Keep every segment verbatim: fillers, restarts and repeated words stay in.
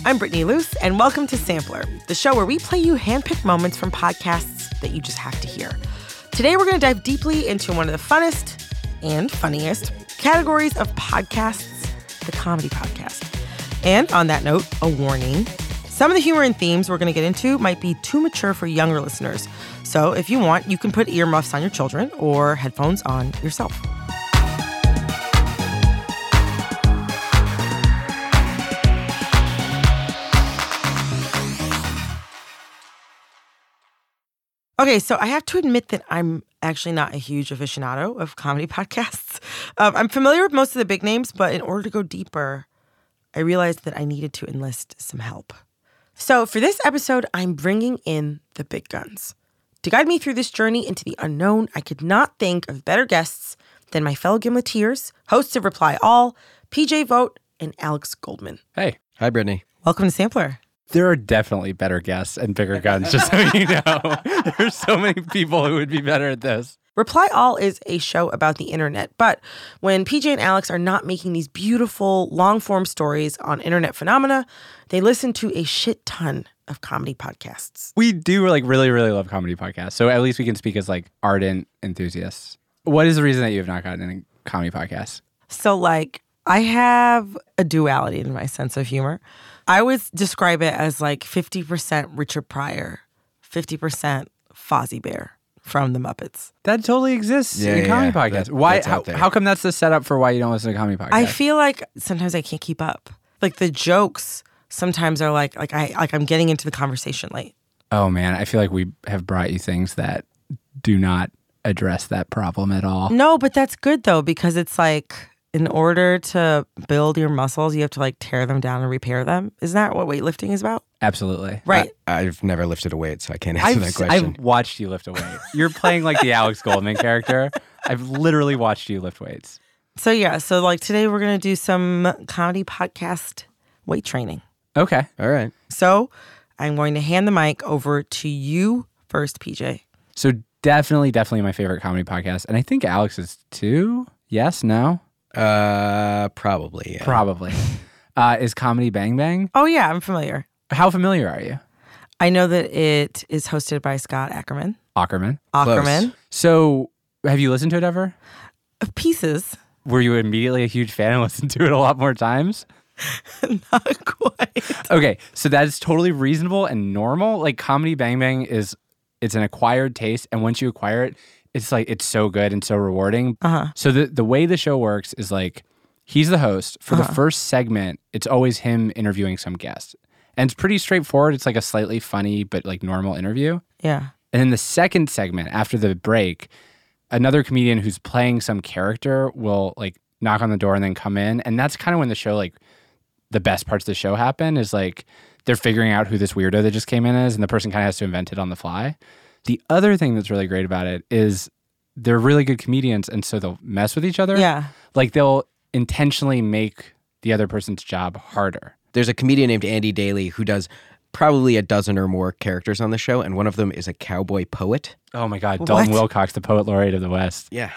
I'm Brittany Luce, and welcome to Sampler, the show where we play you handpicked moments from podcasts that you just have to hear. Today, we're going to dive deeply into one of the funnest and funniest categories of podcasts, the comedy podcast. And on that note, a warning. Some of the humor and themes we're going to get into might be too mature for younger listeners. So if you want, you can put earmuffs on your children or headphones on yourself. Okay, so I have to admit that I'm actually not a huge aficionado of comedy podcasts. Um, I'm familiar with most of the big names, but in order to go deeper, I realized that I needed to enlist some help. So for this episode, I'm bringing in the big guns. To guide me through this journey into the unknown, I could not think of better guests than my fellow Gimleteers, hosts of Reply All, P J Vogt, and Alex Goldman. Hey. Hi, Brittany. Welcome to Sampler. There are definitely better guests and bigger guns, just so you know. There's so many people who would be better at this. Reply All is a show about the internet, but when P J and Alex are not making these beautiful, long-form stories on internet phenomena, they listen to a shit ton of comedy podcasts. We do like really, really love comedy podcasts, so at least we can speak as like ardent enthusiasts. What is the reason that you have not gotten into comedy podcasts? So like, I have a duality in my sense of humor. I always describe it as like fifty percent Richard Pryor, fifty percent Fozzie Bear from The Muppets. That totally exists Yeah, in yeah, comedy yeah. podcasts. That- why? that's How, out there. how come that's the setup for why you don't listen to comedy podcasts? I feel like sometimes I can't keep up. Like the jokes sometimes are like like I like I'm getting into the conversation late. Oh man, I feel like we have brought you things that do not address that problem at all. No, but that's good though, because it's like in order to build your muscles, you have to like tear them down and repair them. Isn't that what weightlifting is about? Absolutely. Right. I, I've never lifted a weight, so I can't answer I've, that s- question. I've watched you lift a weight. You're playing like the Alex Goldman character. I've literally watched you lift weights. So yeah, so like today we're going to do some comedy podcast weight training. Okay. All right. So I'm going to hand the mic over to you first, P J. So definitely, definitely my favorite comedy podcast. And I think Alex is too. Yes? No? Uh, probably. Yeah. Probably. Uh, is Comedy Bang Bang? Oh yeah, I'm familiar. How familiar are you? I know that it is hosted by Scott Ackerman. Ackerman. Ackerman. So have you listened to it ever? Of pieces. Were you immediately a huge fan and listened to it a lot more times? Not quite. Okay, so that's totally reasonable and normal. Like Comedy Bang Bang is, it's an acquired taste, and once you acquire it, it's like it's so good and so rewarding. Uh-huh. So the the way the show works is like he's the host for Uh-huh. the first segment. It's always him interviewing some guest, and it's pretty straightforward. It's like a slightly funny but like normal interview. Yeah. And then the second segment after the break, another comedian who's playing some character will like knock on the door and then come in, and that's kind of when the show like the best parts of the show happen. Is like they're figuring out who this weirdo that just came in is, and the person kind of has to invent it on the fly. The other thing that's really great about it is they're really good comedians, and so they'll mess with each other. Yeah. Like they'll intentionally make the other person's job harder. There's a comedian named Andy Daly who does probably a dozen or more characters on the show, and one of them is a cowboy poet. Oh my God, Dalton What? Wilcox, the poet laureate of the West. Yeah.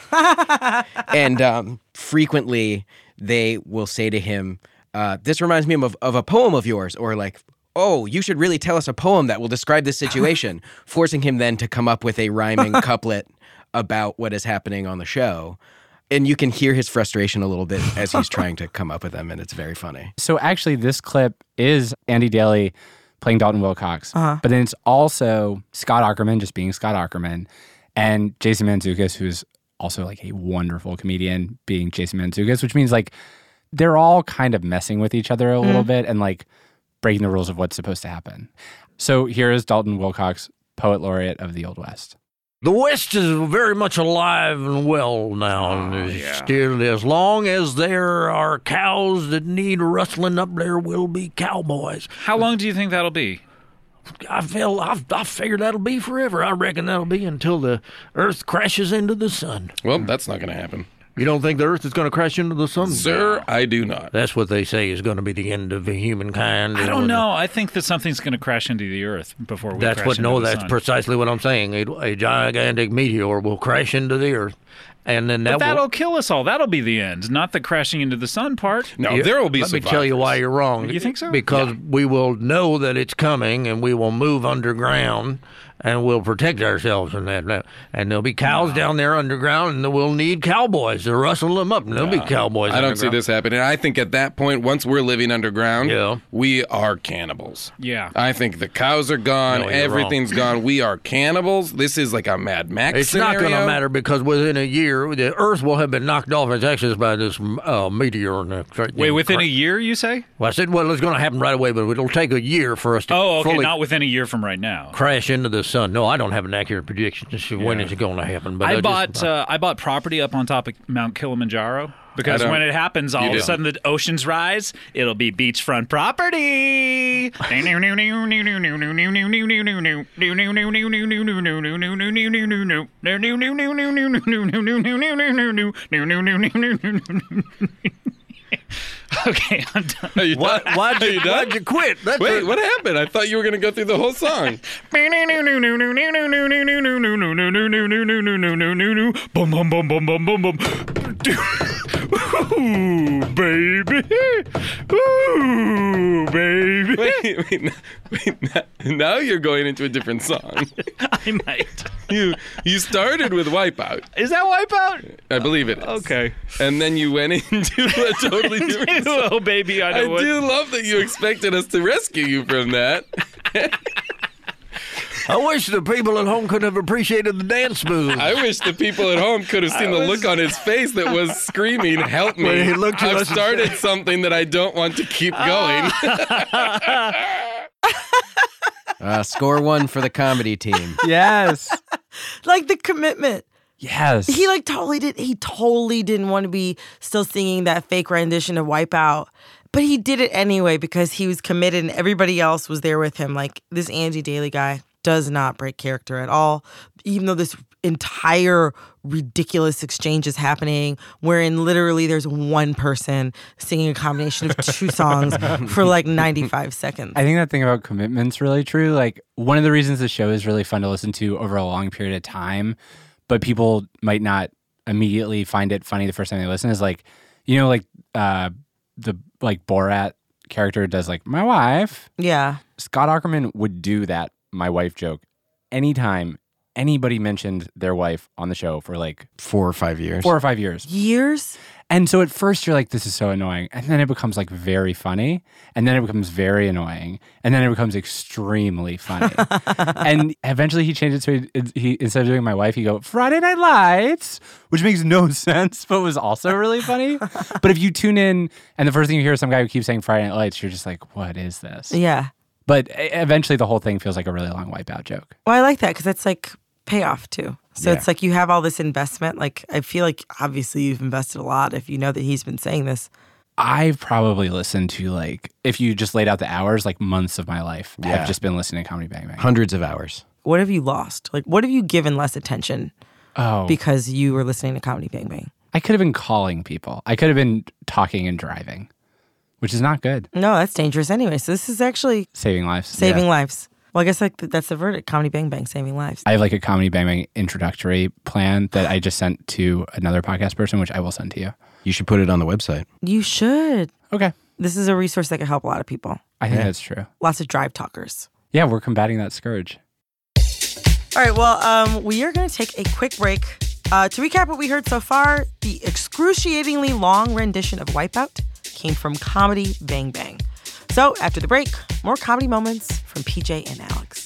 And um, frequently they will say to him, uh, this reminds me of, of a poem of yours, or like, oh, you should really tell us a poem that will describe this situation, forcing him then to come up with a rhyming couplet about what is happening on the show. And you can hear his frustration a little bit as he's trying to come up with them, and it's very funny. So actually, this clip is Andy Daly playing Dalton Wilcox, Uh-huh. but then it's also Scott Ackerman just being Scott Ackerman, and Jason Mantzoukas, who's also like a wonderful comedian, being Jason Mantzoukas, which means like they're all kind of messing with each other a little bit and like breaking the rules of what's supposed to happen. So here is Dalton Wilcox, poet laureate of the Old West. The West is very much alive and well now. Oh, yeah. Still, as long as there are cows that need rustling up, there will be cowboys. How long do you think that'll be? I feel I, I figure that'll be forever. I reckon that'll be until the Earth crashes into the sun. Well, that's not going to happen. You don't think the Earth is going to crash into the sun? Sir, I do not. That's what they say is going to be the end of humankind. I don't know. I think that something's going to crash into the Earth before we That's crash what. into No, the that's sun. precisely what I'm saying. A, a gigantic meteor will crash into the Earth, And then that But that'll will, kill us all. That'll be the end, not the crashing into the sun part. No, Yeah, there will be Let me survivors. tell you why you're wrong. You think so? Because we will know that it's coming, and we will move underground, and we'll protect ourselves in that. And there'll be cows down there underground, and we'll need cowboys to rustle them up. And there'll be cowboys. I don't see underground. this happening. I think at that point, once we're living underground, Yeah. we are cannibals. Yeah. I think the cows are gone. No, you're Everything's gone. We are cannibals. This is like a Mad Max It's scenario. not going to matter because within a year, the Earth will have been knocked off its axis by this uh, meteor. And the, Wait, within a year, you say? Well, I said, well, it's going to happen right away, but it'll take a year for us to Oh, okay, fully not within a year from right now. crash into the sun. No, I don't have an accurate prediction as to when it's going to happen. But I just- bought uh, I bought property up on top of Mount Kilimanjaro because I don't- when it happens, all You of a didn't. sudden the oceans rise. It'll be beachfront property. Okay, I'm done. Are you What, done? why'd, Are you, you done? why'd you quit? That's Wait, a- what happened? I thought you were going to go through the whole song. Boom, boom, boom, boom, boom, boom, boom. Ooh, baby. Ooh, baby. Wait, wait, wait. Now, now you're going into a different song. I might. You you started with Wipeout. Is that Wipeout? I believe it is. Okay. And then you went into a totally different song. Oh, baby, I I know what. do love that you expected us to rescue you from that. I wish the people at home could have appreciated the dance move. I wish the people at home could have seen the look on his face that was screaming, "Help me! When he looked at I've us and started something that I don't want to keep going." Uh, score one for the comedy team. Yes. Like the commitment. Yes. He like totally did. He totally didn't want to be still singing that fake rendition of Wipeout, but he did it anyway because he was committed and everybody else was there with him. Like this Andy Daly guy does not break character at all, even though this entire ridiculous exchange is happening wherein literally there's one person singing a combination of two songs for like ninety-five seconds. I think that thing about commitment's really true. Like one of the reasons the show is really fun to listen to over a long period of time, but people might not immediately find it funny the first time they listen is like, you know, like uh, the like Borat character does like my wife. Yeah. Scott Aukerman would do that my wife joke anytime anybody mentioned their wife on the show for like Four or five years. four or five years. Years? And so at first you're like, this is so annoying. And then it becomes like very funny. And then it becomes very annoying. And then it becomes extremely funny. And eventually he changed it to, he, instead of doing my wife, he go, Friday Night Lights, which makes no sense, but was also really funny. But if you tune in and the first thing you hear is some guy who keeps saying Friday Night Lights, you're just like, what is this? Yeah. But e- eventually the whole thing feels like a really long Wipeout joke. Well, I like that because it's like payoff too. So Yeah. it's like you have all this investment. Like I feel like obviously you've invested a lot if you know that he's been saying this. I've probably listened to like, if you just laid out the hours, like months of my life, Yeah. have just been listening to Comedy Bang Bang. Hundreds of hours. What have you lost? Like what have you given less attention Oh, because you were listening to Comedy Bang Bang? I could have been calling people. I could have been talking and driving, which is not good. No, that's dangerous anyway. So this is actually Saving lives. saving Yeah. lives. Well, I guess like that's the verdict. Comedy Bang Bang, saving lives. I have like a Comedy Bang Bang introductory plan that I just sent to another podcast person, which I will send to you. You should put it on the website. You should. Okay. This is a resource that can help a lot of people. I think Yeah. that's true. Lots of drive talkers. Yeah, we're combating that scourge. All right, well, um, we are going to take a quick break. Uh, to recap what we heard so far, the excruciatingly long rendition of Wipeout came from Comedy Bang Bang. So after the break, more comedy moments from P J and Alex.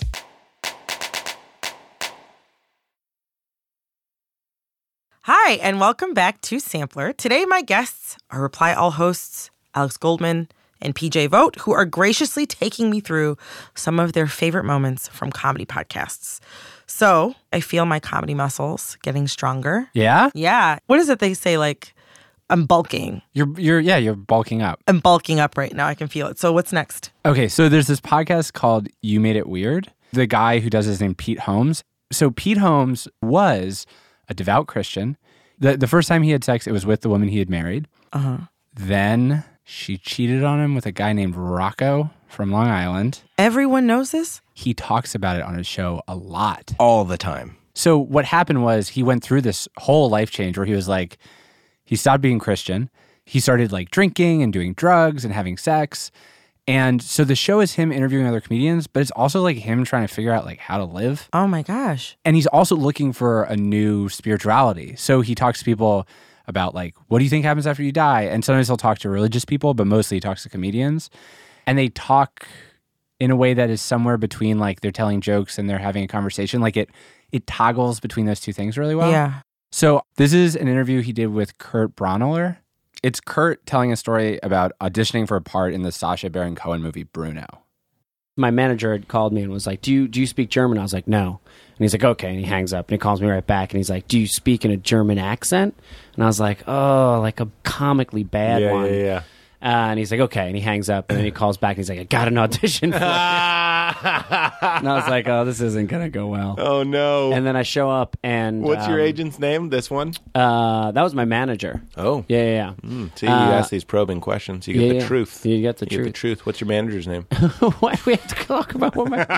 Hi, and welcome back to Sampler. Today, my guests are Reply All hosts Alex Goldman and P J Vogt, who are graciously taking me through some of their favorite moments from comedy podcasts. So I feel my comedy muscles getting stronger. Yeah? Yeah. What is it they say? Like, I'm bulking. You're you're yeah, you're bulking up. I'm bulking up right now. I can feel it. So what's next? Okay, so there's this podcast called You Made It Weird. The guy who does his name Pete Holmes. So Pete Holmes was a devout Christian. The the first time he had sex, it was with the woman he had married. Uh-huh. Then she cheated on him with a guy named Rocco from Long Island. Everyone knows this? He talks about it on his show a lot. All the time. So what happened was he went through this whole life change where he was like, he stopped being Christian. He started like drinking and doing drugs and having sex. And so the show is him interviewing other comedians, but it's also like him trying to figure out like how to live. Oh my gosh. And he's also looking for a new spirituality. So he talks to people about like, what do you think happens after you die? And sometimes he'll talk to religious people, but mostly he talks to comedians. And they talk in a way that is somewhere between like they're telling jokes and they're having a conversation. Like it it toggles between those two things really well. Yeah. So this is an interview he did with Kurt Braunohler. It's Kurt telling a story about auditioning for a part in the Sacha Baron Cohen movie Bruno. My manager had called me and was like, do you do you speak German? I was like, no. And he's like, okay. And he hangs up and he calls me right back and he's like, do you speak in a German accent? And I was like, oh, like a comically bad yeah, one. Yeah, yeah, Uh, and he's like, okay. And he hangs up and then he calls back and he's like, I got an audition for it. And I was like, oh, this isn't going to go well. Oh, no. And then I show up and... What's um, your agent's name, this one? Uh, that was my manager. Oh. Yeah, yeah, yeah. Mm, see, you Uh, ask these probing questions. You get yeah, the yeah. truth. You get the you truth. Get the truth. What's your manager's name? Why do we have to talk about what my...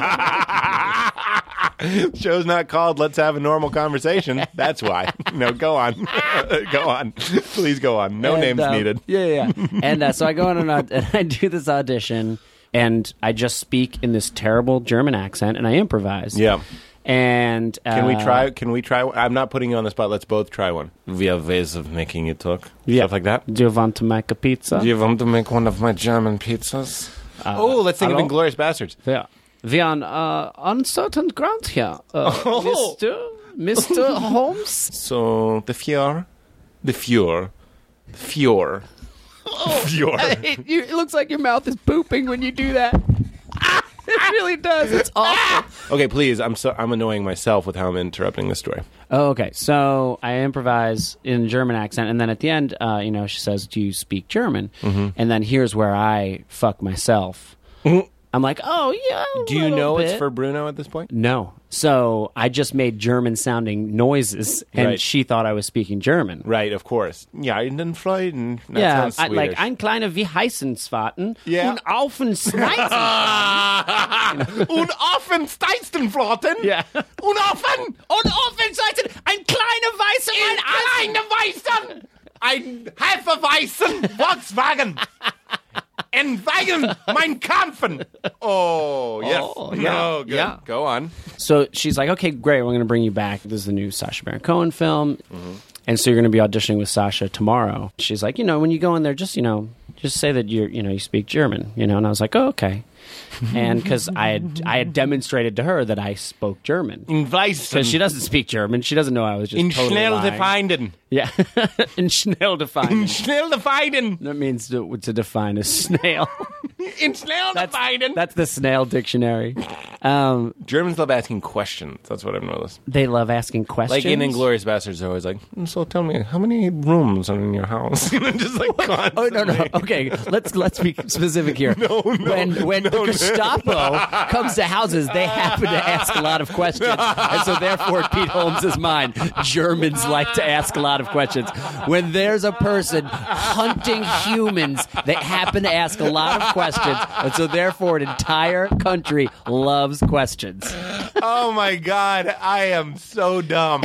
Show's not called Let's Have a Normal Conversation. That's why. No, go on. Go on. Please go on. No And, names um, needed. Yeah, yeah. yeah. And uh, so I go on and, aud- and I do this audition, and I just speak in this terrible German accent, and I improvise. Yeah. And uh, Can we try? Can we try? I'm not putting you on the spot. Let's both try one. We have ways of making it talk. Yeah. Stuff like that. Do you want to make a pizza? Do you want to make one of my German pizzas? Uh, oh, let's think hello? of Inglourious Bastards. Yeah. We are on uh, uncertain ground here, uh, Oh. Mister Mister Holmes. So the Fjord, the Fjord, the Fjord, Fjord. It, you, it looks like your mouth is pooping when you do that. It really does. It's awful. Okay, please. I'm so I'm annoying myself with how I'm interrupting the story. Oh, okay. So I improvise in German accent, and then at the end, uh, you know, she says, "Do you speak German?" Mm-hmm. And then here's where I fuck myself. I'm like, "Oh yeah." a Do you little know bit. it's for Bruno at this point? No. So I just made German-sounding noises, and Right. she thought I was speaking German. Right, of course. Ja, in den Freuden. That Yeah, sounds I, like Swedish. ein kleiner wie Heißensfaten Yeah. und auf den Schneisen. Und offen Steistenflotten. Ja. Und offen. Und auf den Seiten ein kleiner weißer Ein kleiner Weißen. Ein Hefeweißen Volkswagen. In Wagen, mein Kampfen. Oh, yes. Oh, yeah, No, good. yeah. Go on. So she's like, okay, great, we're going to bring you back. This is the new Sacha Baron Cohen film. And so you're going to be auditioning with Sacha tomorrow. She's like, you know, when you go in there, just, you know, just say that you're, you know, you speak German, you know? And I was like, oh, okay. And because I had, I had demonstrated to her that I spoke German. In Weißen. Because she doesn't speak German. She doesn't know I was just In totally schnell lying. definden. Yeah. In schnell define. In schnell definden. That means to, to define a snail. In schnell That's, definden. that's the snail dictionary. Um, Germans love asking questions. That's what I've noticed. they love asking questions. Like in Inglourious Bastards, they're always like, "Mm, so tell me, how many rooms are in your house?" Just like constantly. Oh no no okay let's let's be specific here. No, no, when when no, the no. Gestapo comes to houses, they happen to ask a lot of questions, and so therefore in Pete Holmes' mind, Germans like to ask a lot of questions. When there's a person hunting humans, they happen to ask a lot of questions, and so therefore an entire country loves questions. Oh my God, I am so dumb.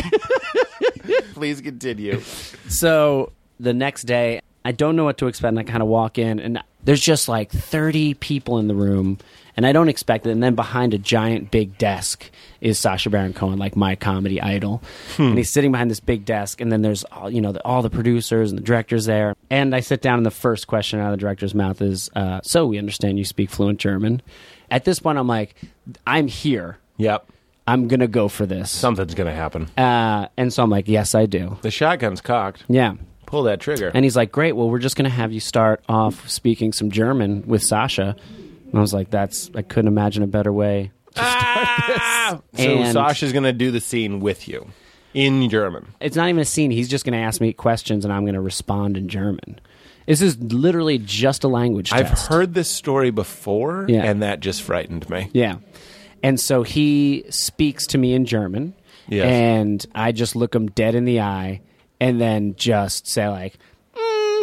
Please continue. So the next day, I don't know what to expect, and I kind of walk in, and there's just like thirty people in the room, and I don't expect it. And then behind a giant big desk is Sacha Baron Cohen, like my comedy idol. And he's sitting behind this big desk, and then there's all, you know, the, all the producers and the directors there. And I sit down, and the first question out of the director's mouth is, uh, so we understand you speak fluent German. At this point, I'm like, I'm here. Yep. I'm going to go for this. Something's going to happen. Uh, and so I'm like, yes, I do. The shotgun's cocked. Yeah. Pull that trigger. And he's like, great, well, we're just going to have you start off speaking some German with Sasha. And I was like, that's, I couldn't imagine a better way to start this. So And Sasha's going to do the scene with you in German. it's not even a scene. He's just going to ask me questions, and I'm going to respond in German. This is literally just a language I've test. heard this story before, Yeah. and that just frightened me. Yeah. And so he speaks to me in German, Yes. and I just look him dead in the eye and then just say like, mm,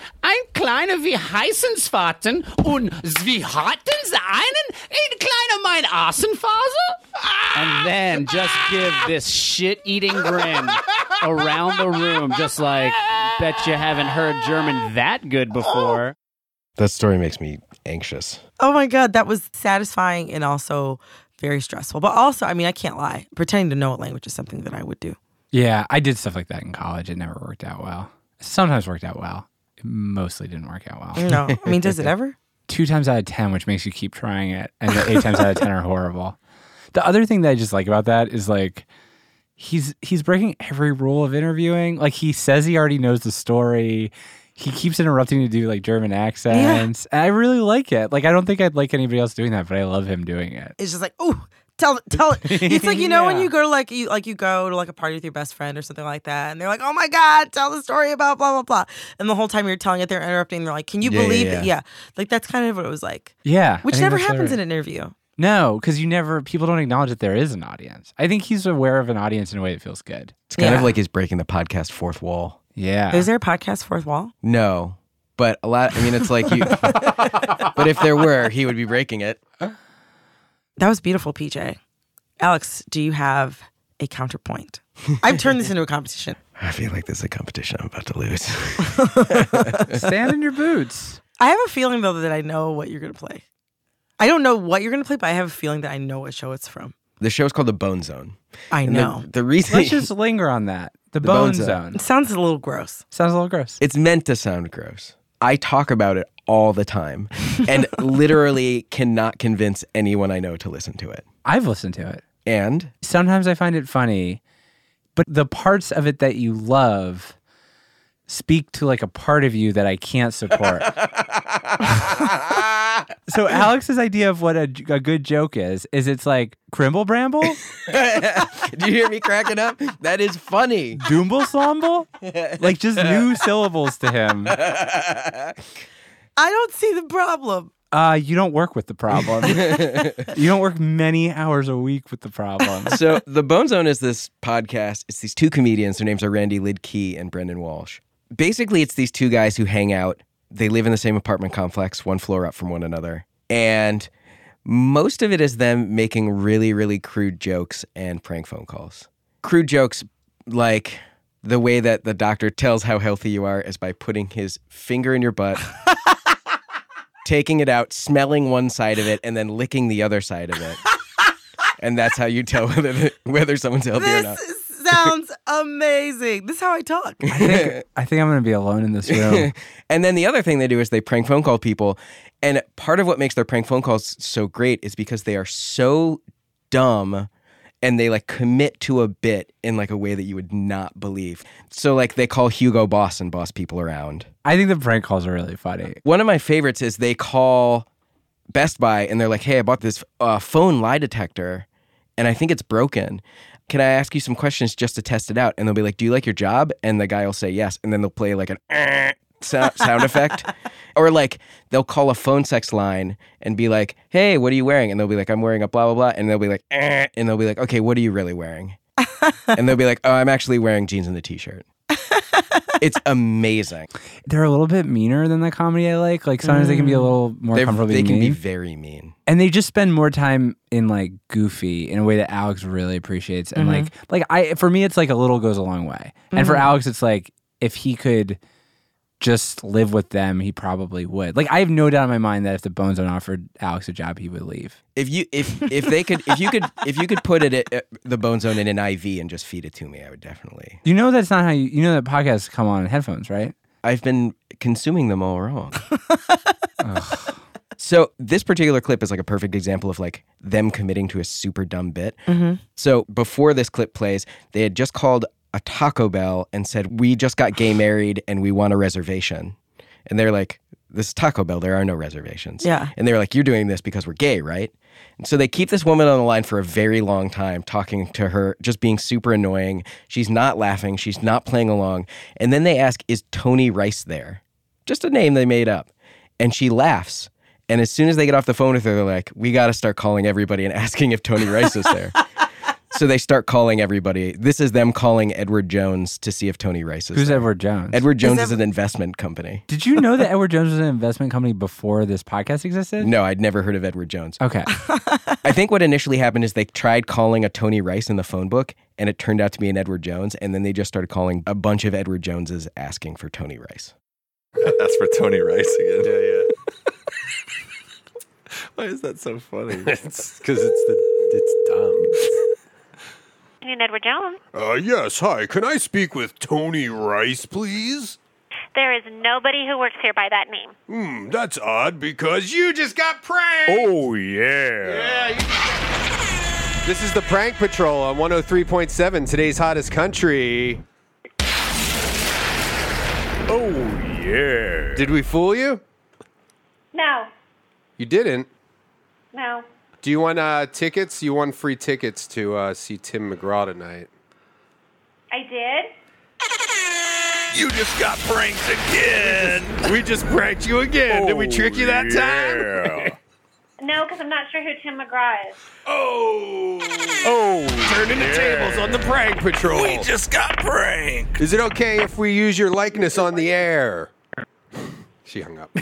ein kleiner wie Heißensfaten und wie hatten sie einen ein kleiner mein Assenfaser? And then just give this shit-eating grin around the room, just like, bet you haven't heard German that good before. That story makes me anxious. Oh my God, that was satisfying and also very stressful. But also, I mean, I can't lie. Pretending to know a language is something that I would do. Yeah, I did stuff like that in college. It never worked out well. Sometimes worked out well. It mostly didn't work out well. No. I mean, does it ever? Two times out of ten, which makes you keep trying it. And the eight times out of ten are horrible. The other thing that I just like about that is like, he's he's breaking every rule of interviewing. Like, he says he already knows the story. He keeps interrupting to do like German accents. Yeah. And I really like it. Like, I don't think I'd like anybody else doing that, but I love him doing it. It's just like, ooh, tell it, tell it. It's like, you know, Yeah. when you go to like you like you go to like a party with your best friend or something like that, and they're like, oh my God, tell the story about blah blah blah. And the whole time you're telling it, they're interrupting. They're like, can you Yeah, yeah, believe yeah. that? Yeah, like that's kind of what it was like. Yeah. Which I think never that's happens right. in an interview. No, because you never, people don't acknowledge that there is an audience. I think he's aware of an audience in a way that feels good. It's kind Yeah. of like he's breaking the podcast fourth wall. Yeah. Is there a podcast fourth wall? No, but a lot. I mean, it's like you. But if there were, he would be breaking it. That was beautiful, P J. Alex, do you have a counterpoint? I've turned this into a competition. I feel like this is a competition I'm about to lose. Stand in your boots. I have a feeling though that I know what you're gonna play. I don't know what you're gonna play, but I have a feeling that I know what show it's from. The show's called The Bone Zone. I And know. The, the reason Let's just linger on that. The, The Bone, Bone Zone. Zone. It sounds a little gross. Sounds a little gross. it's meant to sound gross. I talk about it all the time and literally cannot convince anyone I know to listen to it. I've listened to it. And Sometimes I find it funny, but the parts of it that you love speak to like a part of you that I can't support. So Alex's idea of what a, a good joke is, is it's like Crimble Bramble, did you hear me cracking up? That is funny. Doomble Slomble, like just new syllables to him. I don't see the problem. Uh, you don't work with the problem. You don't work many hours a week with the problem. So The Bone Zone is this podcast. It's these two comedians. Their names are Randy Lidkey and Brendan Walsh. Basically, it's these two guys who hang out. They live in the same apartment complex, one floor up from one another. And most of it is them making really, really crude jokes and prank phone calls. Crude jokes like the way that the doctor tells how healthy you are is by putting his finger in your butt, taking it out, smelling one side of it, and then licking the other side of it. And that's how you tell whether whether someone's healthy or not. This sounds amazing. This is how I talk. I think, I think I'm going to be alone in this room. And then the other thing they do is they prank phone call people. And part of what makes their prank phone calls so great is because they are so dumb and they like commit to a bit in like a way that you would not believe. So like they call Hugo Boss and boss people around. I think the prank calls are really funny. One of my favorites is they call Best Buy and they're like, hey, I bought this uh, phone lie detector and I think it's broken. Can I ask you some questions just to test it out? And they'll be like, do you like your job? And the guy will say yes. And then they'll play like an eh sound, sound effect. Or like they'll call a phone sex line and be like, hey, what are you wearing? And they'll be like, I'm wearing a blah, blah, blah. And they'll be like, eh. And they'll be like, okay, what are you really wearing? And they'll be like, oh, I'm actually wearing jeans and a t-shirt. It's amazing. They're a little bit meaner than the comedy I like. Like sometimes they can be a little more They're, comfortable they being can be mean. very mean. And they just spend more time in like goofy in a way that Alex really appreciates. And like like I for me it's like a little goes a long way. And for Alex it's like if he could just live with them, he probably would. Like I have no doubt in my mind that if the Bone Zone offered Alex a job, he would leave. If you if if they could if you could if you could put it at, at the Bone Zone in an I V and just feed it to me, I would definitely. You know that's not how you you know that podcasts come on headphones, right? I've been consuming them all wrong. So this particular clip is like a perfect example of like them committing to a super dumb bit. So before this clip plays, they had just called a Taco Bell and said, we just got gay married and we want a reservation. And they're like, this is Taco Bell, there are no reservations. Yeah. And they're like, you're doing this because we're gay, right? And so they keep this woman on the line for a very long time, talking to her, just being super annoying. She's not laughing. She's not playing along. And then they ask, is Tony Rice there? Just a name they made up. And she laughs. And as soon as they get off the phone with her, they're like, we got to start calling everybody and asking if Tony Rice is there. So they start calling everybody. This is them calling Edward Jones to see if Tony Rice is Who's there. Edward Jones? Edward Jones is, Is an investment company. Did you know that Edward Jones was an investment company before this podcast existed? No, I'd never heard of Edward Jones. Okay. I think what initially happened is they tried calling a Tony Rice in the phone book, and it turned out to be an Edward Jones, and then they just started calling a bunch of Edward Joneses asking for Tony Rice. That's for Tony Rice again. Yeah, yeah. Why is that so funny? It's because it's the it's dumb. You need Edward Jones. Uh, yes, hi. Can I speak with Tony Rice, please? There is nobody who works here by that name. Hmm, that's odd because you just got pranked. Oh, yeah. Yeah, you... This is the Prank Patrol on one oh three point seven, today's hottest country. Oh, yeah. Did we fool you? No, You didn't. no. Do you want uh, tickets? You won free tickets to uh, see Tim McGraw tonight. I did? You just got pranked again. We just pranked you again. Did we trick you that time? No, because I'm not sure who Tim McGraw is. Oh. Oh. Turning the tables on the Prank Patrol. We just got pranked. Is it okay if we use your likeness on the air? She hung up.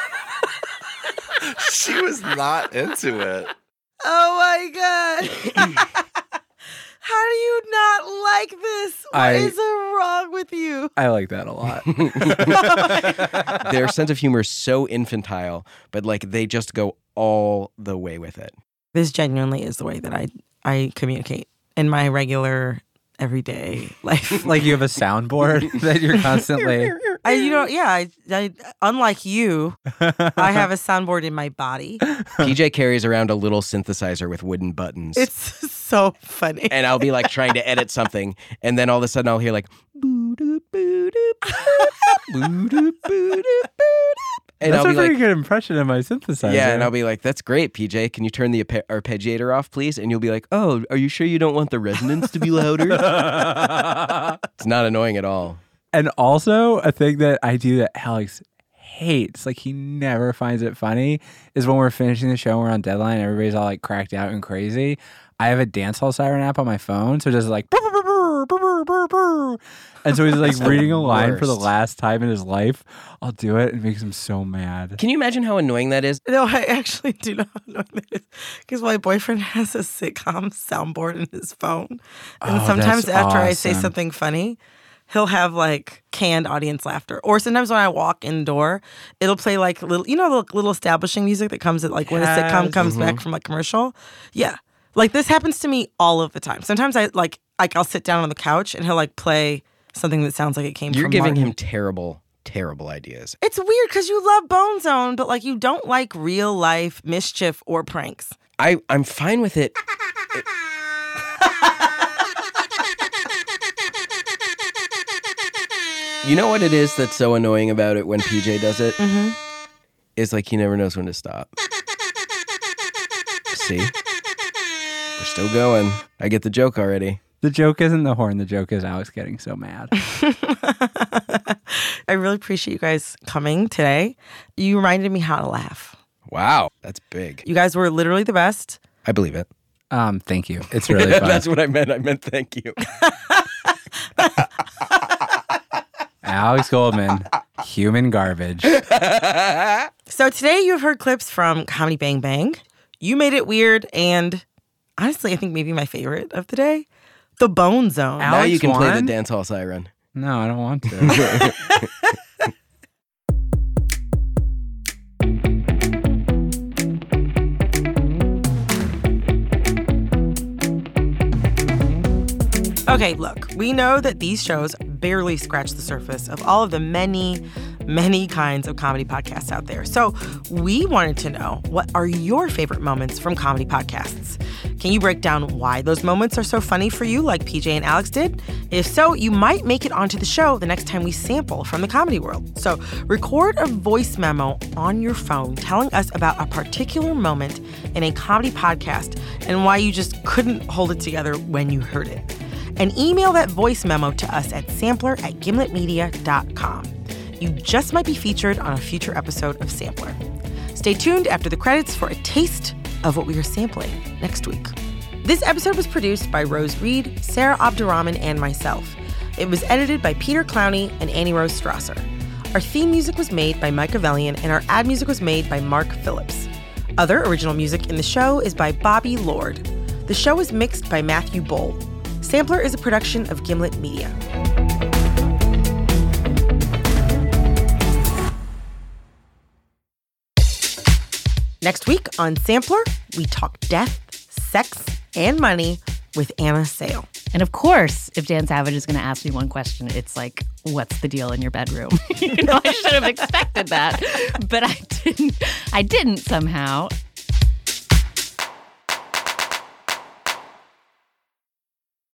She was not into it. Oh my god. How do you not like this? What I- is wrong with you? I like that a lot. Their sense of humor is so infantile, but like they just go all the way with it. This genuinely is the way that I I communicate in my regular everyday life. Like you have a soundboard that you're constantly... I, you know, yeah. I, I, unlike you, I have a soundboard in my body. P J carries around a little synthesizer with wooden buttons. It's so funny. And I'll be like trying to edit something, and then all of a sudden I'll hear like boo-doo, boo-doo, boo-doo, boo-doo, and That's I'll a be pretty like, good impression of my synthesizer. yeah, and I'll be like, that's great, P J. Can you turn the arpe- arpeggiator off, please? And you'll be like, oh, are you sure you don't want the resonance to be louder? It's not annoying at all. And also, a thing that I do that Alex hates, like he never finds it funny, is when we're finishing the show and we're on deadline, everybody's all like cracked out and crazy. I have a dance hall siren app on my phone, so just like, brr, brr, brr, brr, brr, brr, brr. And so he's like That's the reading a line for the worst. last time in his life. I'll do it, and it makes him so mad. Can you imagine how annoying that is? No, I actually do not know what that is. Because my boyfriend has a sitcom soundboard in his phone. And Oh, sometimes that's after I say awesome. something funny, he'll have like canned audience laughter. Or sometimes when I walk in the door, it'll play like little, you know, the little establishing music that comes at like when a sitcom Yes. comes back from a commercial. Yeah. Like this happens to me all of the time. Sometimes I like, like I'll sit down on the couch and he'll like play something that sounds like it came You're from giving Martin. him terrible, terrible ideas. It's weird because you love Bone Zone, but like you don't like real life mischief or pranks. I, I'm fine with it. You know what it is that's so annoying about it when P J does it? Mm-hmm. Is like he never knows when to stop. See? We're still going. I get the joke already. The joke isn't the horn. The joke is Alex getting so mad. I really appreciate you guys coming today. You reminded me how to laugh. Wow, that's big. You guys were literally the best. I believe it. Um, thank you. It's really fun. That's what I meant. I meant thank you. Alex Goldman, human garbage. So today you've heard clips from Comedy Bang Bang. You made it weird, and honestly, I think maybe my favorite of the day, The Bone Zone. Now you can play the won? dance hall siren. No, I don't want to. Okay, look, we know that these shows barely scratch the surface of all of the many, many kinds of comedy podcasts out there. So we wanted to know, what are your favorite moments from comedy podcasts? Can you break down why those moments are so funny for you, like P J and Alex did? If so, you might make it onto the show the next time we sample from the comedy world. So record a voice memo on your phone telling us about a particular moment in a comedy podcast and why you just couldn't hold it together when you heard it. And email that voice memo to us at sampler at gimlet media dot com. You just might be featured on a future episode of Sampler. Stay tuned after the credits for a taste of what we are sampling next week. This episode was produced by Rose Reed, Sarah Abdurrahman, and myself. It was edited by Peter Clowney and Annie Rose Strasser. Our theme music was made by Mike Avellian, and our ad music was made by Mark Phillips. Other original music in the show is by Bobby Lord. The show is mixed by Matthew Boll. Sampler is a production of Gimlet Media. Next week on Sampler, we talk death, sex, and money with Anna Sale. And of course, if Dan Savage is going to ask me one question, it's like, what's the deal in your bedroom? You know, I should have expected that, but I didn't. I didn't somehow.